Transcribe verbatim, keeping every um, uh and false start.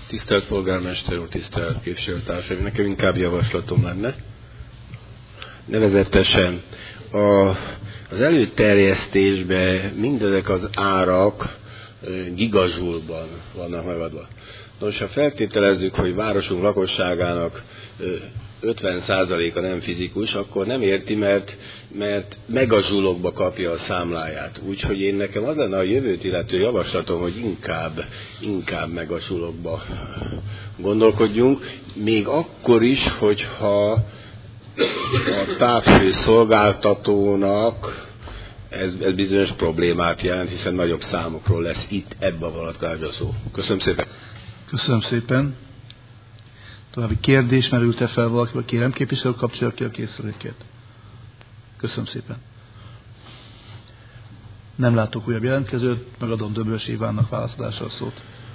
Tisztelt polgármester úr, tisztelt képviselőtársaim, nekem inkább javaslatom lenne. Nevezetesen a, az előterjesztésben mindezek az árak gigazsúlban vannak megadva. Nos, ha feltételezzük, hogy városunk lakosságának ötven százaléka nem fizikus, akkor nem érti, mert, mert megazsulokba kapja a számláját. Úgyhogy én nekem az lenne a jövőt illető javaslatom, hogy inkább, inkább megazsulokba gondolkodjunk, még akkor is, hogyha a távfő szolgáltatónak ez, ez bizonyos problémát jelent, hiszen nagyobb számokról lesz itt ebben a vonatkozásban szó. Köszönöm szépen. Köszönöm szépen. További kérdés merült-e fel valakivel? Kérem, képviselő, kapcsolja ki a készüléket. Köszönöm szépen. Nem látok újabb jelentkezőt, megadom Döbös Ivánnak válaszadásra a szót.